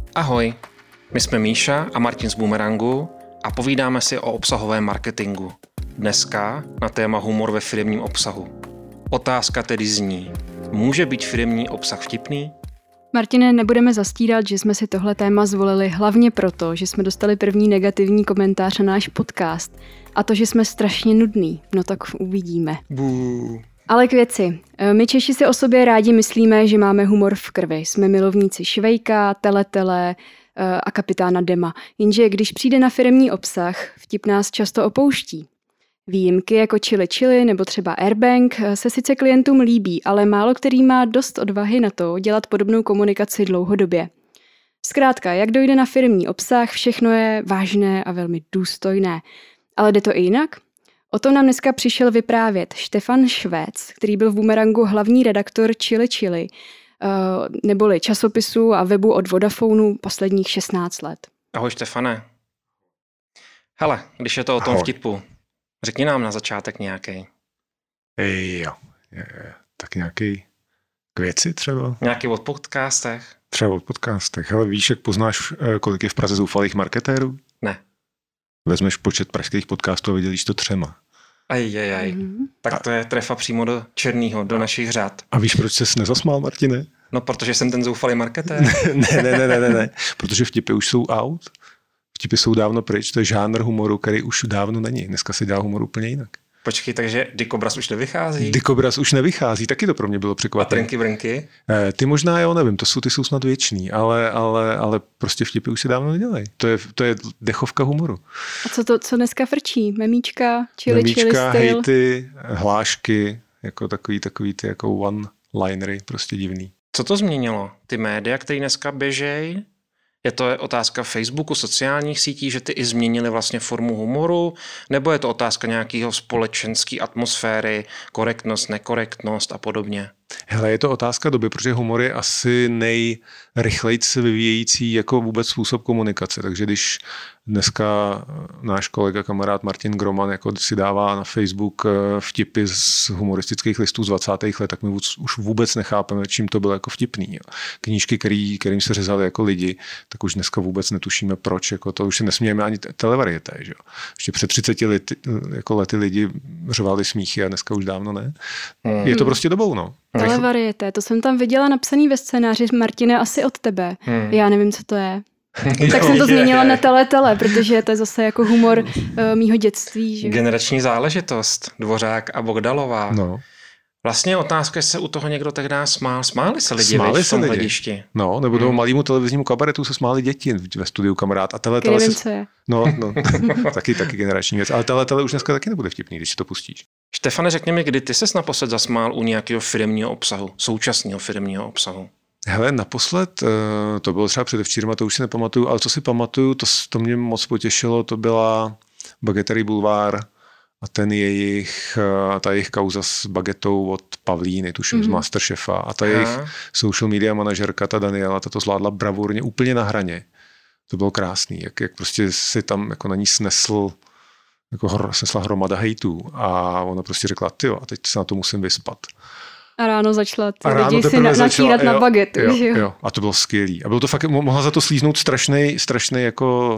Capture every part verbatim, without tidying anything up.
Ahoj, my jsme Míša a Martin z Boomerangu a povídáme si o obsahovém marketingu. Dneska na téma humor ve firemním obsahu. Otázka tedy zní, může být firemní obsah vtipný? Martine, nebudeme zastírat, že jsme si tohle téma zvolili hlavně proto, že jsme dostali první negativní komentář na náš podcast a to, že jsme strašně nudný. No tak uvidíme. Bů. Ale k věci. My Češi si o sobě rádi myslíme, že máme humor v krvi. Jsme milovníci Švejka, Teletele a kapitána Dema. Jenže když přijde na firemní obsah, vtip nás často opouští. Výjimky jako Chili Chili nebo třeba Airbank se sice klientům líbí, ale málo který má dost odvahy na to dělat podobnou komunikaci dlouhodobě. Zkrátka, jak dojde na firemní obsah, všechno je vážné a velmi důstojné. Ale jde to i jinak? O tom nám dneska přišel vyprávět Štefan Švéc, který byl v Boomerangu hlavní redaktor Chili Chili, neboli časopisu a webu od Vodafonu posledních šestnáct let. Ahoj Štefane. Hele, když je to o tom Ahoj. vtipu, řekni nám na začátek nějaký. Ej, jo, je, je. Tak nějaký k věci třeba? Nějaký od podcastech? Třeba od podcastech. Hele, víš, jak poznáš, kolik je v Praze zoufalých marketérů? Ne. Vezmeš počet pražských podcastů a vydělíš to třema. Ajajaj. Mm-hmm. Tak to je trefa přímo do černýho, do našich řád. A víš, proč ses nezasmál, Martine? No, protože jsem ten zoufalý marketér. ne, ne, ne, ne, ne, ne. Protože vtipy už jsou out. Vtipy jsou dávno pryč. To je žánr humoru, který už dávno není. Dneska se dělá humor úplně jinak. Počkej, takže Dikobraz už nevychází? Dikobraz už nevychází, taky to pro mě bylo překvapení. A Trnky Brnky? Eh, ty možná, jo, nevím, to jsou, ty jsou snad věčný, ale, ale, ale prostě vtipy už se dávno nedělají. To je, to je dechovka humoru. A co to, co dneska frčí? Memíčka, Chili Chili Memíčka, styl? hejty, hlášky, jako takový, takový ty jako one-linery, prostě divný. Co to změnilo? Ty média, které dneska běžejí? Je to otázka Facebooku, sociálních sítí, že ty i změnili vlastně formu humoru? Nebo je to otázka nějakého společenské atmosféry, korektnost, nekorektnost a podobně? Hele, je to otázka doby, protože humor je asi nejrychlejc se vyvíjející jako vůbec způsob komunikace. Takže když dneska náš kolega, kamarád Martin Groman jako si dává na Facebook vtipy z humoristických listů z dvacátých let, tak my už vůbec nechápeme, čím to bylo jako vtipný. Jo. Knížky, který, kterým se řezali jako lidi, tak už dneska vůbec netušíme proč. Jako to už si nesmějeme ani televarieté. Že? Ještě před třiceti lety, jako lety lidi řvali smíchy a dneska už dávno ne. Hmm. Je to prostě dobou, no. Televarieté, to jsem tam viděla napsaný ve scénáři, Martine, asi od tebe. Hmm. Já nevím, co to je. Tak jsem to změnila na Teletele, protože to je zase jako humor uh, mýho dětství. Že? Generační záležitost, Dvořák a Bogdalová. No. Vlastně otázka, jestli se u toho někdo tehdy smál. Smáli se lidi smáli veď, v tom lidi. hledišti. No, nebo tomu hmm. malému televiznímu kabaretu se smáli děti ve studiu kamarád. A Teletele nevím, se... co je. No, no taky, taky generační věc. Ale Teletele už dneska taky nebude vtipný, když si to pustíš. Štefane, řekni mi, kdy ty ses naposled zasmál u nějakého firemního obsahu, současného firemního obsahu? Hele, naposled, to bylo třeba předevčírem, a to už si nepamatuju, ale co si pamatuju, to, to mě moc potěšilo, to byla Bagetery Bulvár a ten jejich, ta jejich kauza s bagetou od Pavlíny, tuším, mm-hmm. z Masterchefa, a ta Aha. jejich social media manažerka, ta Daniela, ta to zvládla bravurně, úplně na hraně. To bylo krásný, jak, jak prostě si tam jako na ní snesl jako hro, snesla hromada hejtů a ona prostě řekla, tyjo, a teď se na to musím vyspat. A ráno začala ty a ráno lidi si na, natírat na bagetu. Jo, že jo? jo, a to bylo skvělý. A bylo to fakt, mohla za to slíznout strašnej, strašnej jako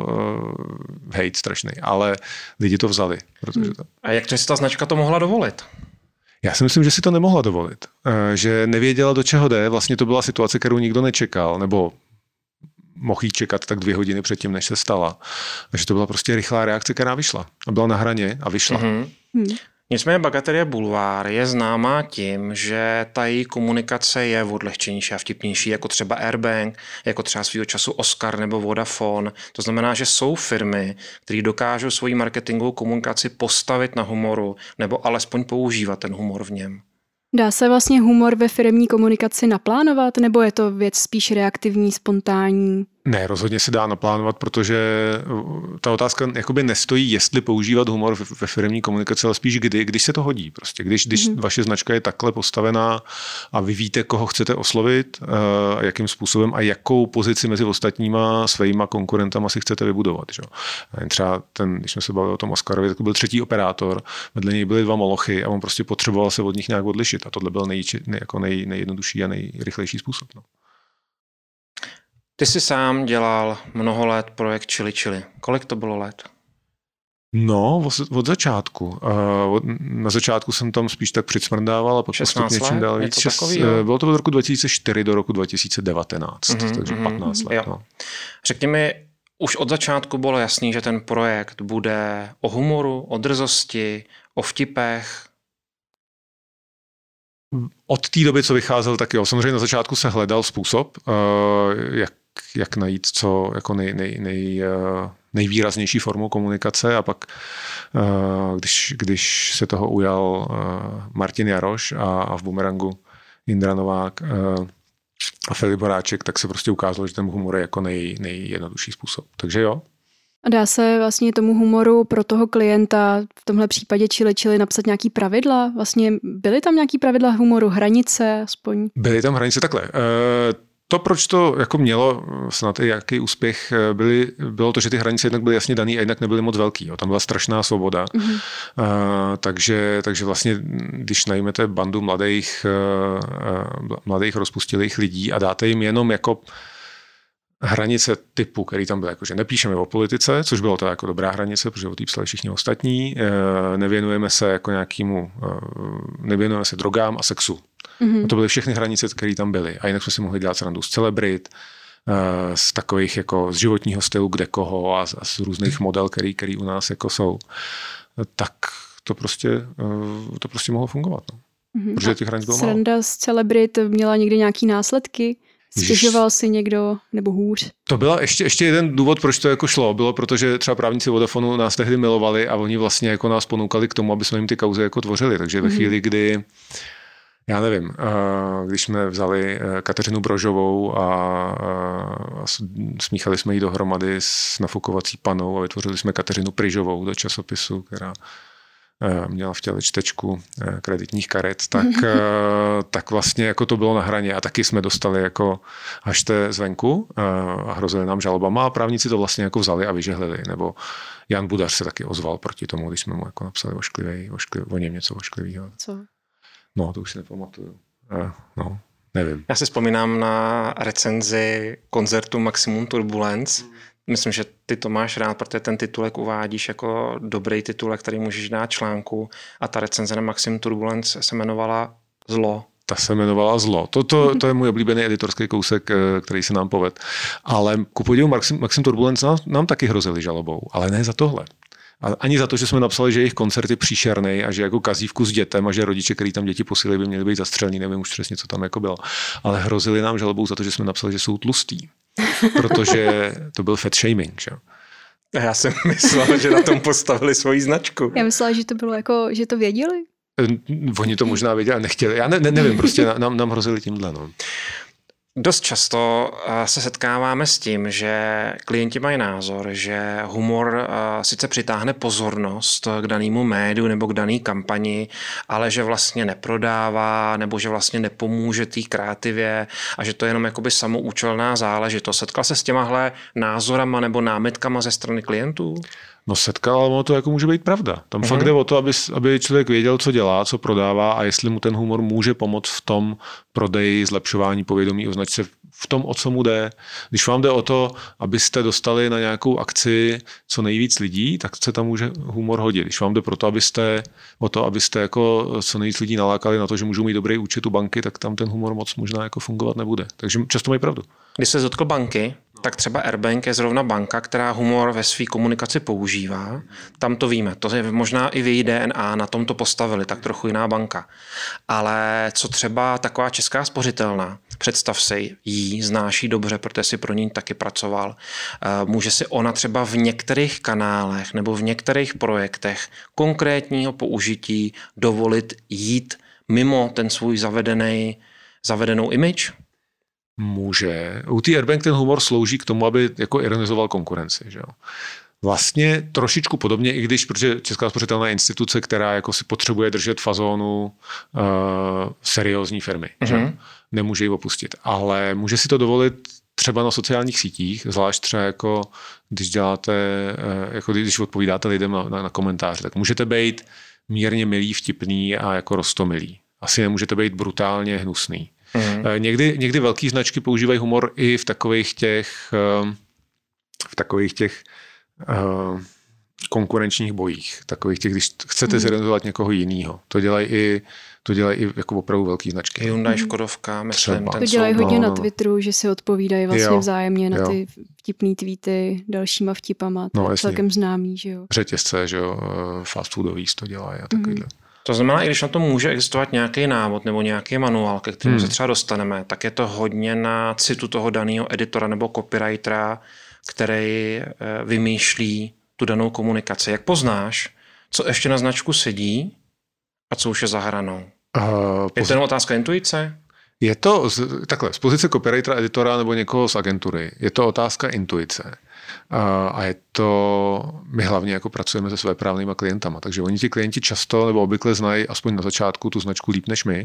uh, hejt strašnej, ale lidi to vzali. Protože to... A jak to si ta značka to mohla dovolit? Já si myslím, že si to nemohla dovolit. Uh, že nevěděla, do čeho jde. Vlastně to byla situace, kterou nikdo nečekal, nebo mohl jí čekat tak dvě hodiny předtím, než se stala. Takže to byla prostě rychlá reakce, která vyšla. A byla na hraně a vyšla. Mm-hmm. Hmm. Nicméně Bageterie Bulvár je známá tím, že ta její komunikace je odlehčenější a vtipnější, jako třeba Airbank, jako třeba svýho času Oscar nebo Vodafone. To znamená, že jsou firmy, které dokážou svoji marketingovou komunikaci postavit na humoru nebo alespoň používat ten humor v něm. Dá se vlastně humor ve firemní komunikaci naplánovat, nebo je to věc spíš reaktivní, spontánní? Ne, rozhodně se dá naplánovat, protože ta otázka jakoby nestojí, jestli používat humor ve firemní komunikaci, ale spíš kdy, když se to hodí. Prostě. Když, když mm. vaše značka je takhle postavená a vy víte, koho chcete oslovit, a jakým způsobem a jakou pozici mezi ostatníma svýma konkurentama si chcete vybudovat. Že? Třeba ten, když jsme se bavili o tom Oscarovi, tak byl třetí operátor, vedle něj byly dva molochy a on prostě potřeboval se od nich nějak odlišit. A tohle byl nej, nej, jako nej, nejjednodušší a nejrychlejší způsob. No. Ty jsi sám dělal mnoho let projekt Chili Chili. Kolik to bylo let? No, od začátku. Na začátku jsem tam spíš tak přicmrdával a pak postupně čím dál víc. Šest, bylo to od roku dva tisíce čtyři do roku dva tisíce devatenáct, mm-hmm, takže mm-hmm, patnáct let. No. Řekni mi, už od začátku bylo jasný, že ten projekt bude o humoru, o drzosti, o vtipech? Od té doby, co vycházel, tak jo. Samozřejmě na začátku se hledal způsob, jak, jak najít co jako nej, nej, nej, nejvýraznější formu komunikace a pak, když, když se toho ujal Martin Jaroš a, a v Bumerangu Indra Novák a Filip Horáček, tak se prostě ukázalo, že ten humor je jako nej, nejjednodušší způsob. Takže jo. A dá se vlastně tomu humoru pro toho klienta, v tomhle případě Chili Chili, napsat nějaký pravidla? Vlastně byly tam nějaký pravidla humoru, hranice aspoň? Byly tam hranice takhle. To, proč to jako mělo snad i jaký úspěch, byly, bylo to, že ty hranice jednak byly jasně daný a jednak nebyly moc velký. Jo. Tam byla strašná svoboda. Mm-hmm. Uh, takže, takže vlastně, když najmete bandu mladých, uh, mladých rozpustilých lidí a dáte jim jenom jako hranice typu, který tam byl, jakože nepíšeme o politice, což bylo to jako dobrá hranice, protože o té psali všichni ostatní, nevěnujeme se jako nějakému, nevěnujeme se drogám a sexu. Mm-hmm. A to byly všechny hranice, které tam byly. A jinak jsme si mohli dělat srandu z celebrit, z takových jako z životního stylu kde koho a z, a z různých model, který, který u nás jako jsou. Tak to prostě, to prostě mohlo fungovat. No. Mm-hmm. Protože těch hranic bylo málo. Sranda z celebrit měla někdy nějaký následky? Stěžoval si někdo nebo hůř? To byl ještě, ještě jeden důvod, proč to jako šlo. Bylo, protože třeba právníci Vodafonu nás tehdy milovali a oni vlastně jako nás ponoukali k tomu, aby jsme jim ty kauzy jako tvořili. Takže ve chvíli, kdy, já nevím, když jsme vzali Kateřinu Brožovou a, a smíchali jsme ji dohromady s nafukovací panou a vytvořili jsme Kateřinu Pryžovou do časopisu, která měla v těle čtečku kreditních karet, tak, tak vlastně jako to bylo na hraně a taky jsme dostali jako hašte zvenku a hrozili nám žalobama a právníci to vlastně jako vzali a vyžehlili. Nebo Jan Budař se taky ozval proti tomu, když jsme mu jako napsali ošklivý, ošklivý, o něm něco ošklivého. Co? No, to už si nepamatuju. No, nevím. Já si vzpomínám na recenzi koncertu Maximum Turbulence. Hmm. Myslím, že ty to máš rád, protože ten titulek uvádíš jako dobrý titulek, který můžeš dát článku a ta recenze na Maximum Turbulence se jmenovala Zlo. Ta se jmenovala Zlo. To, to, to je můj oblíbený editorský kousek, který se nám povedl. Ale ku podivu Maxim, Maximum Turbulence nám, nám taky hrozili žalobou, ale ne za tohle. A ani za to, že jsme napsali, že jejich koncert je příšerný a že jako kazí vkus dětem a že rodiče, který tam děti posílili, by měli být zastřelní, nevím už přesně, co tam jako bylo. Ale hrozili nám žalobou za to, že jsme napsali, že jsou tlustí. Protože to byl fat shaming, že? Já jsem myslel, že na tom postavili svoji značku. Já myslela, že to bylo jako, že to věděli. Oni to možná věděli, nechtěli. Já ne, ne, nevím, prostě nám, nám hrozili tímhle. No. Dost často se setkáváme s tím, že klienti mají názor, že humor sice přitáhne pozornost k danému médiu nebo k dané kampani, ale že vlastně neprodává nebo že vlastně nepomůže té kreativě a že to je jenom jakoby samoučelná záležitost. Setkal se s těmahle názorama nebo námitkama ze strany klientů? No setkal, ale ono to jako může být pravda. Tam mm-hmm. fakt jde o to, aby, aby člověk věděl, co dělá, co prodává a jestli mu ten humor může pomoct v tom prodeji, zlepšování povědomí o značce, v tom, o co mu jde. Když vám jde o to, abyste dostali na nějakou akci co nejvíc lidí, tak se tam může humor hodit. Když vám jde pro to, abyste, o to, abyste jako co nejvíc lidí nalákali na to, že můžou mít dobrý účet u banky, tak tam ten humor moc možná jako fungovat nebude. Takže často mají pravdu. Když se dotkl banky, tak třeba AirBank je zrovna banka, která humor ve své komunikaci používá. Tam to víme. To je možná i v její D N A, na tom to postavili, tak trochu jiná banka. Ale co třeba taková česká spořitelna, představ si jí, znáš jí dobře, protože si pro ní taky pracoval. Může si ona třeba v některých kanálech nebo v některých projektech konkrétního použití dovolit jít mimo ten svůj zavedený, zavedenou image? Může. U té AirBank ten humor slouží k tomu, aby jako ironizoval konkurenci. Že jo? Vlastně trošičku podobně, i když, protože Česká spořitelná instituce, která jako si potřebuje držet fazónu uh, seriózní firmy, mm-hmm. že? Nemůže ji opustit. Ale může si to dovolit třeba na sociálních sítích, zvlášť třeba jako když děláte, uh, jako když odpovídáte lidem na, na, na komentáře, tak můžete být mírně milý, vtipný a jako roztomilý. Asi nemůžete být brutálně hnusný. Mm. Někdy, někdy velký značky používají humor i v takových těch v takových těch uh, konkurenčních bojích. Takových těch, když chcete mm. zrealizovat někoho jiného. To dělají i To dělají i jako opravdu velký značky. Hyundai, Škodovka, myslím. To dělají hodně no, no, no. na Twitteru, že si odpovídají vlastně jo, vzájemně na jo. ty vtipný tweety dalšíma vtipama. To no, je celkem známý, že jo. Řetězce, že jo, fast foodový to dělají a takovýhle. Mm. To znamená, i když na to může existovat nějaký návod nebo nějaký manuál, ke kterému hmm. se třeba dostaneme, tak je to hodně na citu toho daného editora nebo copywritera, který vymýšlí tu danou komunikaci. Jak poznáš, co ještě na značku sedí a co už je za hranou? Uh, je to jenom otázka intuice? Je to z, takhle, z pozice copywritera, editora nebo někoho z agentury. Je to otázka intuice. Uh, a je to, my hlavně jako pracujeme se svéprávnýma klientama, takže oni ti klienti často nebo obvykle znají aspoň na začátku tu značku líp než my.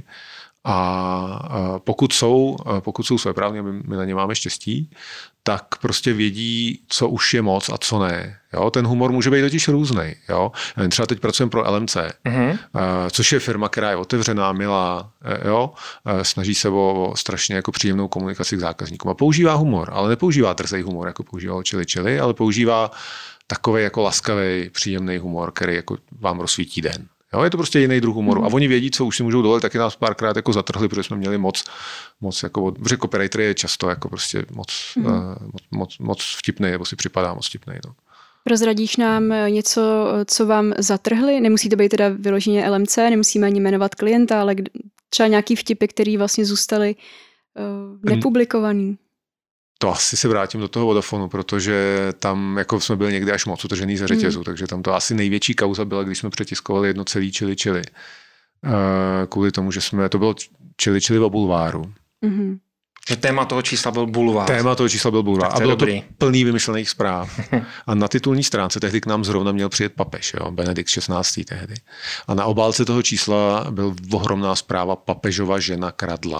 A pokud jsou, pokud jsou svéprávní, my na ně máme štěstí, tak prostě vědí, co už je moc a co ne. Jo? Ten humor může být totiž různej. Jo? Třeba teď pracujeme pro L M C, mm-hmm. což je firma, která je otevřená, milá, jo? Snaží se o, o strašně jako příjemnou komunikaci k zákazníkům a používá humor, ale nepoužívá drzej humor, jako používal Chili Chili, ale používá takový jako laskavý, příjemný humor, který jako vám rozsvítí den. Jo, je to prostě jiný druh humoru. Mm. A oni vědí, co už si můžou dovolit, taky nás párkrát jako zatrhli, protože jsme měli moc, moc jako, protože copywriter je často jako prostě moc, mm. uh, moc, moc, moc vtipný, nebo si připadá moc vtipný. No. Prozradíš nám něco, co vám zatrhli? Nemusí to být teda vyloženě L M C, nemusíme ani jmenovat klienta, ale třeba nějaký vtipy, které vlastně zůstaly uh, nepublikovaný. To asi se vrátím do toho Vodafonu, protože tam jako jsme byli někdy až moc utržený ze řetězu, mm. takže tam to asi největší kauza byla, když jsme přetiskovali jedno celý Chili Chili. Uh, kvůli tomu, že jsme, to bylo Chili Chili o bulváru. Mm-hmm. Že téma toho čísla byl bulvár. Téma toho čísla byl bulvár. A bylo dobrý. To plný vymyšlených zpráv. A na titulní stránce tehdy k nám zrovna měl přijet papež, jo, Benedikt šestnáctý tehdy. A na obálce toho čísla byl ohromná zpráva: papežova žena kradla.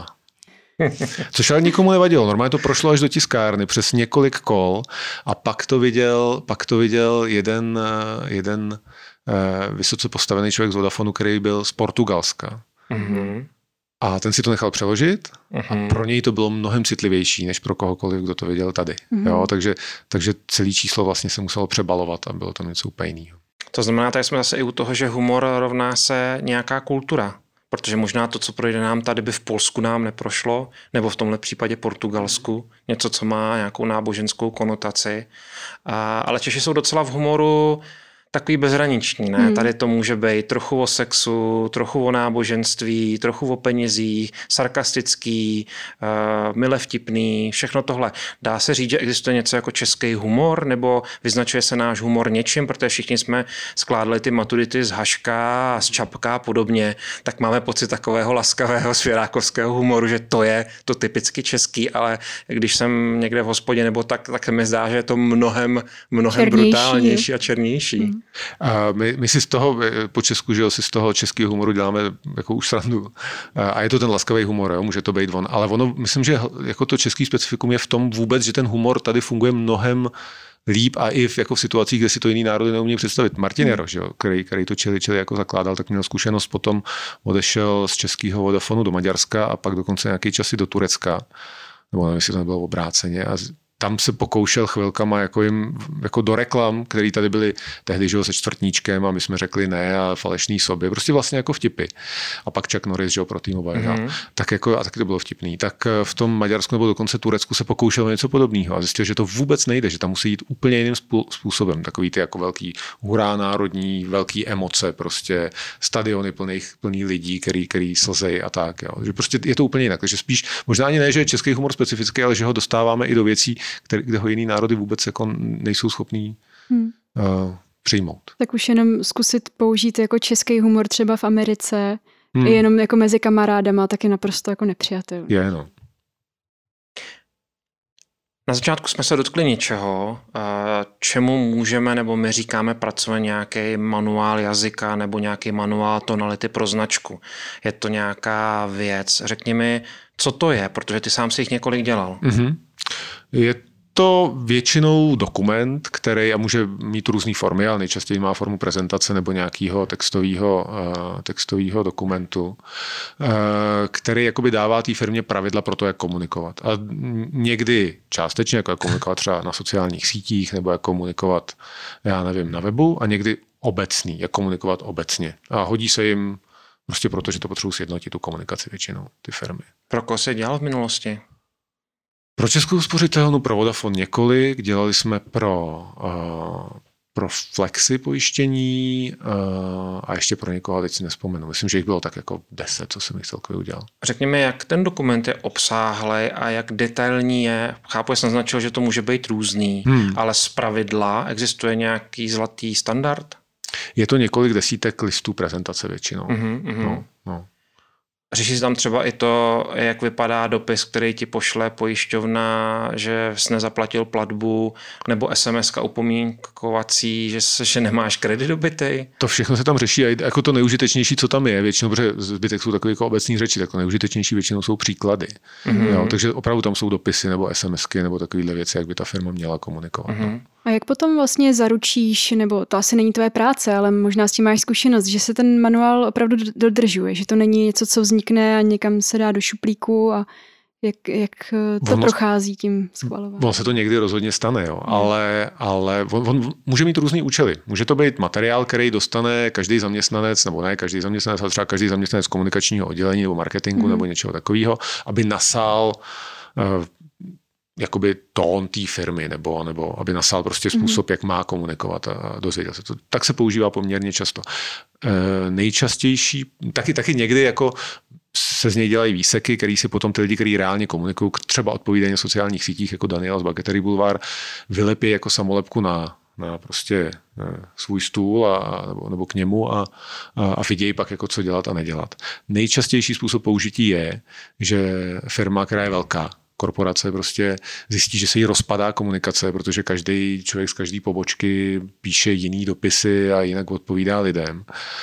Což ale nikomu nevadilo. Normálně to prošlo až do tiskárny přes několik kol a pak to viděl, pak to viděl jeden, jeden uh, vysoce postavený člověk z Vodafonu, který byl z Portugalska. Mm-hmm. A ten si to nechal přeložit mm-hmm. a pro něj to bylo mnohem citlivější, než pro kohokoliv, kdo to viděl tady. Mm-hmm. Jo, takže, takže celé číslo vlastně se muselo přebalovat a bylo to něco úplně jiného. To znamená, tady jsme zase i u toho, že humor rovná se nějaká kultura. Protože možná to, co projde nám tady, by v Polsku nám neprošlo, nebo v tomhle případě Portugalsku, něco, co má nějakou náboženskou konotaci. A, ale Češi jsou docela v humoru takový bezhraniční, ne? Hmm. Tady to může být trochu o sexu, trochu o náboženství, trochu o penězích, sarkastický, uh, mile vtipný, všechno tohle. Dá se říct, že existuje něco jako český humor, nebo vyznačuje se náš humor něčím, protože všichni jsme skládali ty maturity z Haška a z Čapka a podobně, tak máme pocit takového laskavého svěrákovského humoru, že to je to typicky český, ale když jsem někde v hospodě nebo tak, tak mi zdá, že je to mnohem, mnohem brutálnější a černější. Hmm. A my, my si z toho, po Česku, že jo, si z toho českého humoru děláme jako už srandu. A je to ten laskavý humor, jo, může to být on. Ale ono, myslím, že jako to český specifikum je v tom vůbec, že ten humor tady funguje mnohem líp a i v, jako v situacích, kde si to jiný národy neumějí představit. Martin Jaroš, jo, který, který to Chili Chili jako zakládal, tak měl zkušenost, potom odešel z českého Vodafonu do Maďarska a pak dokonce nějaký časy do Turecka. Nebo nevím, jestli to nebylo obráceně. A tam se pokoušel chvilkama jako jim, jako do reklam, které tady byly tehdy, že jo, se čtvrtníčkem a my jsme řekli ne a falešný sobě, prostě vlastně jako vtipy. A pak Chuck Norris, že jo, pro T-Mobile. Mm-hmm. Tak jako, a taky to bylo vtipný. Tak v tom Maďarsku nebo dokonce Turecku se pokoušel něco podobného a zjistil, že to vůbec nejde, že tam musí jít úplně jiným způsobem. Takový ty jako velký hurá národní, velký emoce, prostě stadiony plný, plný lidí, který, který slzej a tak. Jo. Že prostě je to úplně jinak. Takže spíš, možná ani ne, že je český humor specifický, ale že ho dostáváme i do věcí, Který, kde ho jiný národy vůbec jako nejsou schopní hmm. uh, přijmout. Tak už jenom zkusit použít jako český humor třeba v Americe, hmm. jenom jako mezi kamarádama, tak je naprosto jako nepřijatelný. Je, no. Na začátku jsme se dotkli něčeho, čemu můžeme, nebo my říkáme, pracovat nějaký manuál jazyka nebo nějaký manuál tonality pro značku. Je to nějaká věc. Řekni mi, co to je, protože ty sám si jich několik dělal. Mm-hmm. Je to většinou dokument, který a může mít různé formy, ale nejčastěji má formu prezentace nebo nějakého textového, textového dokumentu, který jakoby dává té firmě pravidla pro to, jak komunikovat. A někdy částečně, jako jak komunikovat třeba na sociálních sítích nebo jak komunikovat, já nevím, na webu, a někdy obecný, jak komunikovat obecně. A hodí se jim prostě proto, že to potřebují sjednotit tu komunikaci většinou, ty firmy. Pro koho se dělal v minulosti? Pro Českou spořitelnu, pro Vodafone několik, dělali jsme pro, uh, pro Flexi pojištění uh, a ještě pro někoho, teď si nespomenu. Myslím, že jich bylo tak jako deset, co jsem jich celkově udělal. Řekněme, jak ten dokument je obsáhlý a jak detailní je. Chápu, že jsem značil, že to může být různý, hmm. ale zpravidla existuje nějaký zlatý standard? Je to několik desítek listů prezentace většinou. Mm-hmm, mm-hmm. No, no. Řeší se tam třeba i to, jak vypadá dopis, který ti pošle pojišťovna, že jsi nezaplatil platbu, nebo es em eska upomínkovací, že, se, že nemáš kredit dobytej. To všechno se tam řeší a jako to nejužitečnější, co tam je, většinou, protože zbytek jsou takové jako obecní řeči, tak to nejužitečnější většinou jsou příklady. Mm-hmm. Jo, takže opravdu tam jsou dopisy nebo es em esky nebo takovéhle věci, jak by ta firma měla komunikovat. Mm-hmm. No. A jak potom vlastně zaručíš, nebo to asi není tvoje práce, ale možná s tím máš zkušenost, že se ten manuál opravdu dodržuje, že to není něco, co vznikne a někam se dá do šuplíku a jak, jak to ono, prochází tím schvalováním. On se to někdy rozhodně stane, jo, hmm. ale, ale on, on může mít různý účely. Může to být materiál, který dostane každý zaměstnanec, nebo ne každý zaměstnanec, ale třeba každý zaměstnanec komunikačního oddělení nebo marketingu hmm. nebo něčeho takového, aby nasál uh, jakoby tón té firmy, nebo, nebo aby nasál prostě způsob, mm-hmm. jak má komunikovat a dozvěděl se to. Tak se používá poměrně často. E, nejčastější, taky, taky někdy jako se z něj dělají výseky, který si potom ty lidi, kteří reálně komunikují, třeba odpovídají na sociálních sítích, jako Daniel z Baketery Boulevard, vylepí jako samolepku na, na prostě ne, svůj stůl a, nebo, nebo k němu a, a, a vidějí pak, jako co dělat a nedělat. Nejčastější způsob použití je, že firma, která je velká, korporace prostě zjistí, že se jí rozpadá komunikace, protože každý člověk z každé pobočky píše jiný dopisy a jinak odpovídá lidem.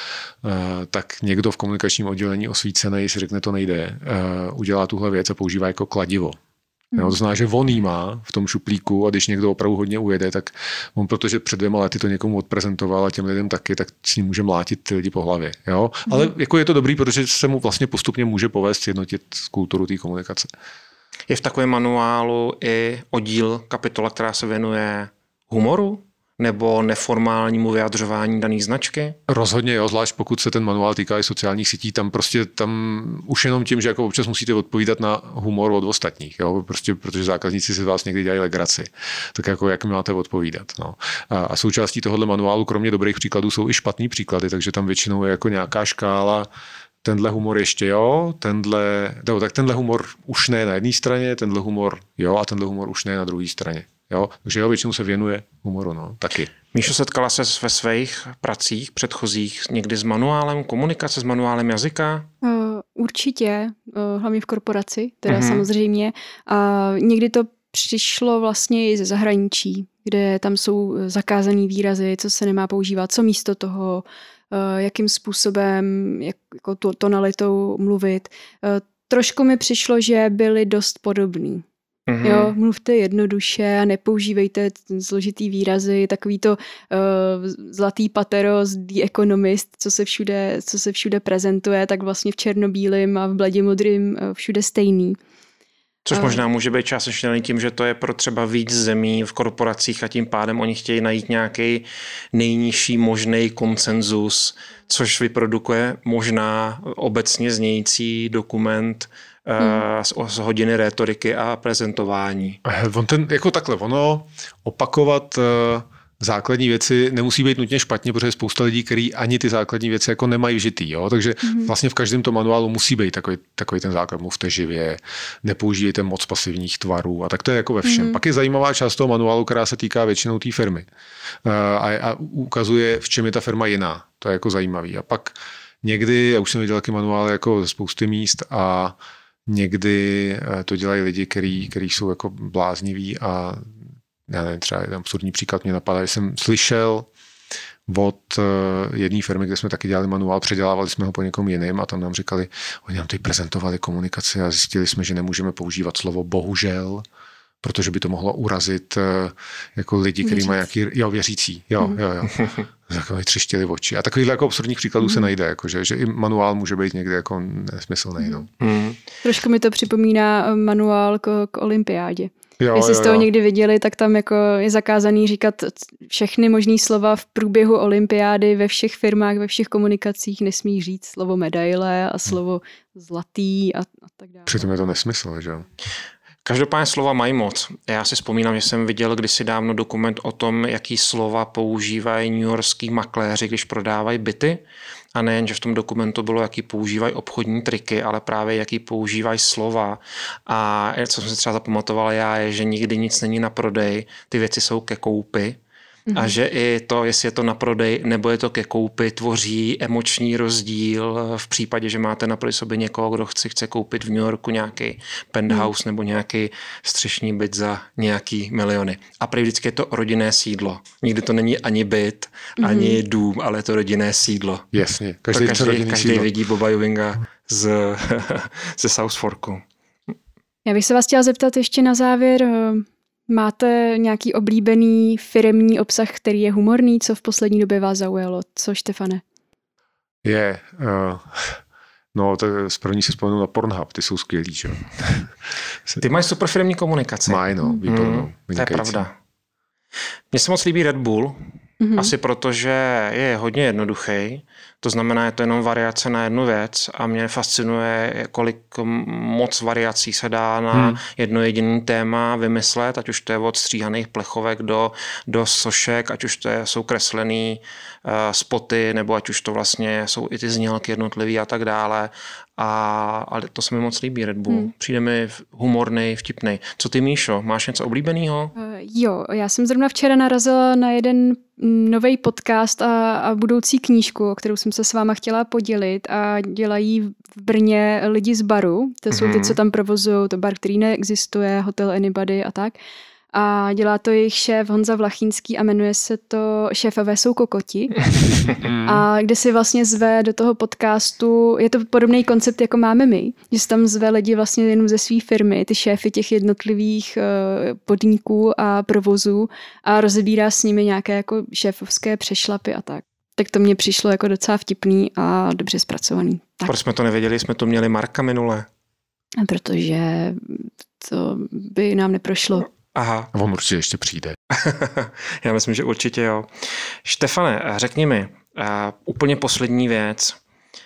Tak někdo v komunikačním oddělení osvícený si řekne, to nejde, udělá tuhle věc a používá jako kladivo. Mm. Jo, to znamená, že on jí má v tom šuplíku a když někdo opravdu hodně ujede, tak on, protože před dvěma lety to někomu odprezentoval a těm lidem taky, tak s ním může mlátit ty lidi po hlavě. Jo? Mm. Ale jako je to dobrý, protože se mu vlastně postupně může povést sjednotit kulturu té komunikace. Je v takovém manuálu i oddíl, kapitola, která se věnuje humoru nebo neformálnímu vyjadřování dané značky? Rozhodně jo, zvlášť pokud se ten manuál týká i sociálních sítí, tam prostě tam už jenom tím, že jako občas musíte odpovídat na humor od ostatních, jo, prostě protože zákazníci si z vás někdy dělají legraci, tak jako jak máte odpovídat. No. A, a součástí tohohle manuálu, kromě dobrých příkladů, jsou i špatný příklady, takže tam většinou je jako nějaká škála. Tenhle humor ještě jo, tenhle, no, tak tenhle humor už ne na jedné straně, tenhle humor jo a tenhle humor už ne na druhé straně. Jo? Takže jo, většinou se věnuje humoru, no, taky. Míšo, setkala se ve svých pracích předchozích někdy s manuálem komunikace, s manuálem jazyka? Uh, určitě, uh, hlavně v korporaci, teda uh-huh. samozřejmě. A někdy to přišlo vlastně i ze zahraničí, kde tam jsou zakázané výrazy, co se nemá používat, co místo toho, jakým způsobem, jak, jako to, tonalitou mluvit. Trošku mi přišlo, že byly dost podobný. Mm-hmm. Jo, mluvte jednoduše a nepoužívejte složitý výrazy, takový to uh, zlatý patero z The Economist, co se všude, co se všude prezentuje, tak vlastně v černobílém a v bledě modrým uh, všude stejný. Což možná může být částečně daný tím, že to je pro třeba víc zemí v korporacích a tím pádem oni chtějí najít nějaký nejnižší možný konsenzus, což vyprodukuje možná obecně znějící dokument hmm. z, z hodiny rétoriky a prezentování. On ten, jako takhle, ono opakovat základní věci nemusí být nutně špatně, protože je spousta lidí, kteří ani ty základní věci jako nemají vžitý. Jo? Takže mm-hmm. vlastně v každém tom manuálu musí být takový, takový ten základ. Mluvte živě, nepoužívejte moc pasivních tvarů a tak to je jako ve všem. Mm-hmm. Pak je zajímavá část toho manuálu, která se týká většinou té firmy a, a ukazuje, v čem je ta firma jiná. To je jako zajímavý. A pak někdy, já už jsem viděl taky manuály jako ze spousty míst a někdy to dělají lidi, kteří jsou jako blázniví a já nevím, třeba jeden absurdní příklad mě napadá, že jsem slyšel od jedné firmy, kde jsme taky dělali manuál, předělávali jsme ho po někom jiným a tam nám říkali, oni nám tady prezentovali komunikaci a zjistili jsme, že nemůžeme používat slovo bohužel, protože by to mohlo urazit jako lidi, kteří mají nějaký, jo, věřící, jo, mm. jo, jo. Takové třištěly oči. A takovýhle jako absurdních příkladů mm. se najde, jako, že, že i manuál může být někdy jako nesmyslný. No. Mm. Trošku mi to připomíná manuál k, k olympiádě. Jo, Jestli jo, jste ho jo. někdy viděli, tak tam jako je zakázaný říkat všechny možný slova v průběhu olympiády ve všech firmách, ve všech komunikacích. Nesmí říct slovo medaile a slovo zlatý a, a tak dále. Přitom je to nesmysl, že jo? Každopádně slova mají moc. Já si vzpomínám, že jsem viděl kdysi dávno dokument o tom, jaký slova používají newyorský makléři, když prodávají byty. A nejen, že v tom dokumentu bylo, jaký používají obchodní triky, ale právě jaký používají slova. A co jsem si třeba zapamatoval já, je, že nikdy nic není na prodej, ty věci jsou ke koupi. Mm-hmm. A že i to, jestli je to na prodej nebo je to ke koupi, tvoří emoční rozdíl v případě, že máte naproti sobě někoho, kdo chce, chce koupit v New Yorku nějaký penthouse mm. nebo nějaký střešní byt za nějaký miliony. A prý vždycky je to rodinné sídlo. Nikdy to není ani byt, mm. ani dům, ale je to rodinné sídlo. Jasně. Každý, každý, každý vidí Boba Ewinga z, ze South Forku. Já bych se vás chtěla zeptat ještě na závěr. Máte nějaký oblíbený firemní obsah, který je humorný? Co v poslední době vás zaujalo? Co, Štefane? Je. Uh, no, to z první si vzpomenu na Pornhub. Ty jsou skvělí, že? Ty mají super firemní komunikaci. Mají, no. Výbornou. Mm, to je pravda. Mně se moc líbí Red Bull. Mm-hmm. Asi proto, že je hodně jednoduchý. To znamená, je to jenom variace na jednu věc a mě fascinuje, kolik moc variací se dá na hmm. jedno jediné téma vymyslet, ať už to je od stříhaných plechovek do, do sošek, ať už to je, jsou kreslený uh, spoty, nebo ať už to vlastně jsou i ty znělky jednotlivý a tak dále. A, ale to se mi moc líbí, Red Bull. Hmm. Přijde mi humorný, vtipný. Co ty, Míšo? Máš něco oblíbenýho? Uh, jo, já jsem zrovna včera narazila na jeden nový podcast a, a budoucí knížku, o kterou jsem se s váma chtěla podělit a dělají v Brně lidi z baru. To jsou ty, co tam provozují, to bar, který neexistuje, Hotel Anybody a tak. A dělá to jejich šéf Honza Vlachýnský a jmenuje se to Šéfové jsou kokoti. A kde si vlastně zve do toho podcastu, je to podobný koncept, jako máme my, že si tam zve lidi vlastně jenom ze své firmy, ty šéfy těch jednotlivých podniků a provozů a rozebírá s nimi nějaké jako šéfovské přešlapy a tak. Tak to mně přišlo jako docela vtipný a dobře zpracovaný. Tak. Proč jsme to nevěděli, jsme to měli Marka minule? Protože to by nám neprošlo. Aha. A on určitě ještě přijde. Já myslím, že určitě jo. Štefane, řekni mi, uh, úplně poslední věc.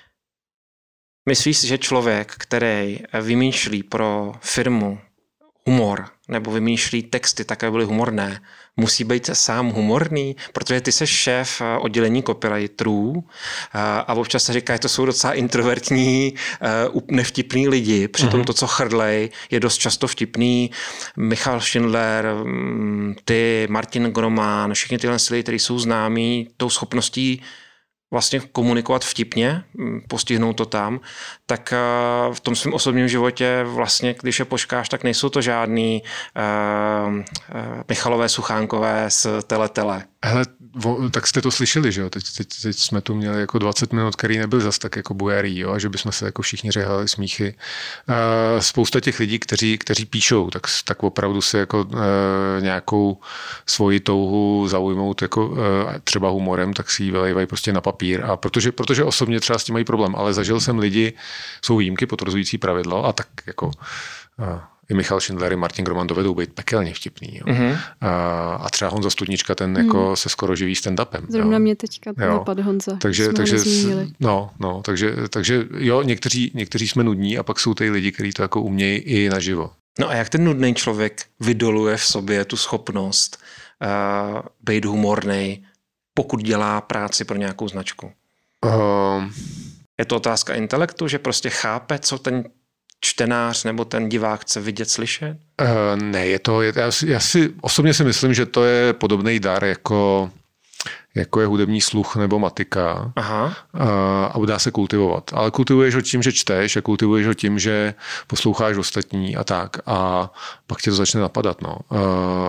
Myslíš, že člověk, který vymýšlí pro firmu humor, nebo vymýšlí texty tak, aby byly humorné, musí být sám humorný, protože ty jsi šéf oddělení copywriterů a občas se říká, že to jsou docela introvertní, nevtipný lidi, přitom to, co chrlej, je dost často vtipný. Michal Schindler, ty, Martin Groman, všichni tyhle lidi, kteří jsou známí tou schopností vlastně komunikovat vtipně, postihnout to tam, tak v tom svém osobním životě vlastně, když je počkáš, tak nejsou to žádný uh, uh, Michalové Suchánkové z Teletele. Hele, tak jste to slyšeli, že jo? Teď, teď, teď jsme tu měli jako dvacet minut, který nebyl zas tak jako bujarý, jo? A že bychom se jako všichni řehali smíchy. Uh, spousta těch lidí, kteří, kteří píšou, tak, tak opravdu si jako uh, nějakou svoji touhu zaujmout jako uh, třeba humorem, tak si ji vylejvají prostě na papír. A protože, protože osobně třeba s tím mají problém, ale zažil jsem lidi, jsou výjimky, potvrzující pravidlo a tak jako uh, i Michal Schindler, i Martin Groman dovedou být pekelně vtipný. Jo. Mm-hmm. A, a třeba Honza Studnička, ten mm. jako se skoro živí stand-upem. Zrovna jo. mě teďka napad Honza. Takže, takže, no, no, takže, takže jo, někteří, někteří jsme nudní a pak jsou tady lidi, kteří to jako umějí i naživo. No a jak ten nudný člověk vydoluje v sobě tu schopnost uh, být humornej, pokud dělá práci pro nějakou značku? Um. Je to otázka intelektu, že prostě chápe, co ten čtenář nebo ten divák chce vidět, slyšet? Uh, ne, je to, je, já, si, já si osobně si myslím, že to je podobný dar jako, jako je hudební sluch nebo matika. Aha. Uh, a dá se kultivovat. Ale kultivuješ ho tím, že čteš a kultivuješ ho tím, že posloucháš ostatní a tak. A pak tě to začne napadat. No. Uh, a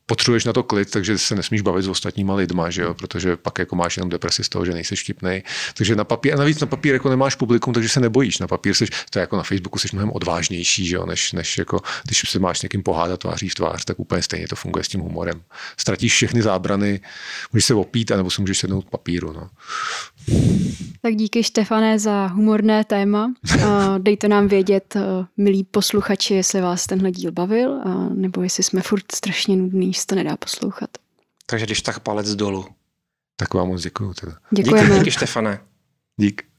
potřebuješ na to klid, takže se nesmíš bavit s ostatníma lidma, že jo? Protože pak jako máš jenom depresi z toho, že nejseš vtipnej. Takže na papír, a navíc na papír jako nemáš publikum, takže se nebojíš. Na papír seš, to je jako na Facebooku seš mnohem odvážnější, že jo? Než, než jako, když se máš někým pohádat tváří v tvář, tak úplně stejně to funguje s tím humorem. Ztratíš všechny zábrany, můžeš se opít, anebo si můžeš sednout k papíru. No. Tak díky, Štefane, za humorné téma. Dejte nám vědět, milí posluchači, jestli vás tenhle díl bavil, nebo jestli jsme furt strašně nudný, že se to nedá poslouchat. Takže když tak palec dolů. Tak vám moc děkuju. Teda. Děkujeme. Díky, díky Štefane. Dík.